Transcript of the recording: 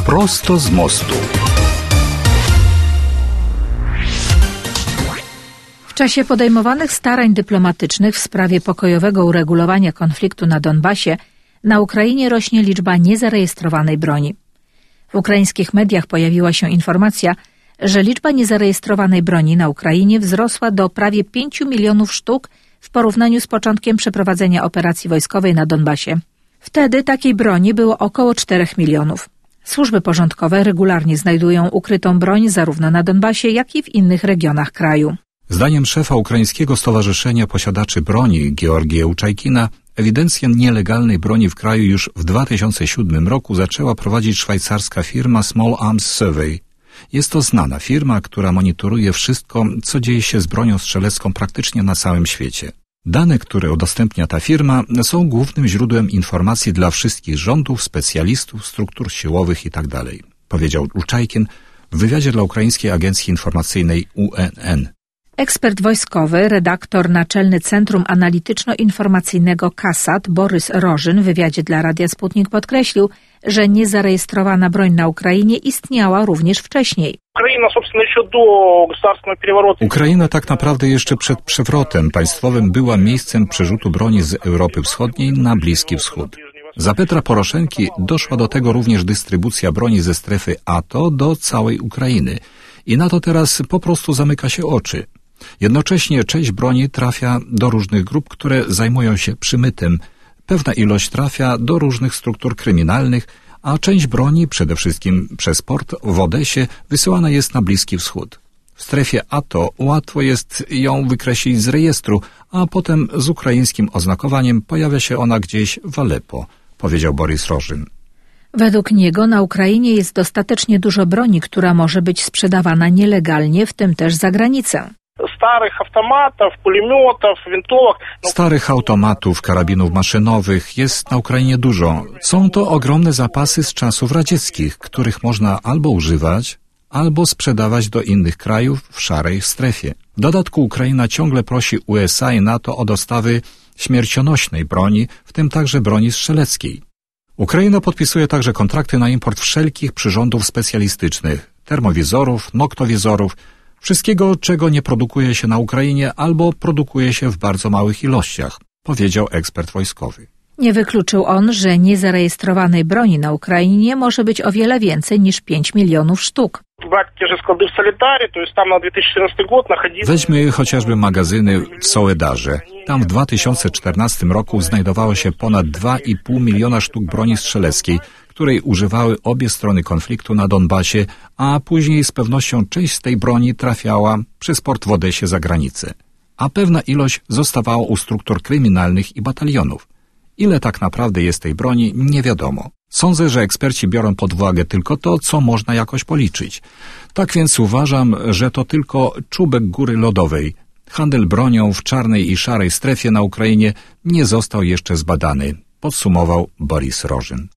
Prosto z mostu. W czasie podejmowanych starań dyplomatycznych w sprawie pokojowego uregulowania konfliktu na Donbasie na Ukrainie rośnie liczba niezarejestrowanej broni. W ukraińskich mediach pojawiła się informacja, że liczba niezarejestrowanej broni na Ukrainie wzrosła do prawie 5 milionów sztuk w porównaniu z początkiem przeprowadzenia operacji wojskowej na Donbasie. Wtedy takiej broni było około 4 milionów. Służby porządkowe regularnie znajdują ukrytą broń zarówno na Donbasie, jak i w innych regionach kraju. Zdaniem szefa Ukraińskiego Stowarzyszenia Posiadaczy Broni Georgija Łuczajkina, ewidencję nielegalnej broni w kraju już w 2007 roku zaczęła prowadzić szwajcarska firma Small Arms Survey. Jest to znana firma, która monitoruje wszystko, co dzieje się z bronią strzelecką praktycznie na całym świecie. Dane, które udostępnia ta firma, są głównym źródłem informacji dla wszystkich rządów, specjalistów, struktur siłowych itd., powiedział Łuczajkin w wywiadzie dla ukraińskiej agencji informacyjnej UNN. Ekspert wojskowy, redaktor naczelny Centrum Analityczno-Informacyjnego KASAT Borys Rożyn w wywiadzie dla Radia Sputnik podkreślił, że niezarejestrowana broń na Ukrainie istniała również wcześniej. Ukraina tak naprawdę jeszcze przed przewrotem państwowym była miejscem przerzutu broni z Europy Wschodniej na Bliski Wschód. Za Petra Poroszenki doszła do tego również dystrybucja broni ze strefy NATO do całej Ukrainy i na to teraz po prostu zamyka się oczy. Jednocześnie część broni trafia do różnych grup, które zajmują się przymytem. Pewna ilość trafia do różnych struktur kryminalnych, a część broni, przede wszystkim przez port w Odesie, wysyłana jest na Bliski Wschód. W strefie NATO łatwo jest ją wykreślić z rejestru, a potem z ukraińskim oznakowaniem pojawia się ona gdzieś w Aleppo, powiedział Borys Rożyn. Według niego na Ukrainie jest dostatecznie dużo broni, która może być sprzedawana nielegalnie, w tym też za granicę. Starych automatów, karabinów maszynowych jest na Ukrainie dużo. Są to ogromne zapasy z czasów radzieckich, których można albo używać, albo sprzedawać do innych krajów w szarej strefie. W dodatku Ukraina ciągle prosi USA i NATO o dostawy śmiercionośnej broni, w tym także broni strzeleckiej. Ukraina podpisuje także kontrakty na import wszelkich przyrządów specjalistycznych, termowizorów, noktowizorów, wszystkiego, czego nie produkuje się na Ukrainie albo produkuje się w bardzo małych ilościach, powiedział ekspert wojskowy. Nie wykluczył on, że niezarejestrowanej broni na Ukrainie może być o wiele więcej niż 5 milionów sztuk. Weźmy chociażby magazyny w Soledarze. Tam w 2014 roku znajdowało się ponad 2,5 miliona sztuk broni strzeleckiej, której używały obie strony konfliktu na Donbasie, a później z pewnością część z tej broni trafiała przez port w Odesie za granicę. A pewna ilość zostawała u struktur kryminalnych i batalionów. Ile tak naprawdę jest tej broni, nie wiadomo. Sądzę, że eksperci biorą pod uwagę tylko to, co można jakoś policzyć. Tak więc uważam, że to tylko czubek góry lodowej. Handel bronią w czarnej i szarej strefie na Ukrainie nie został jeszcze zbadany, podsumował Borys Rożyn.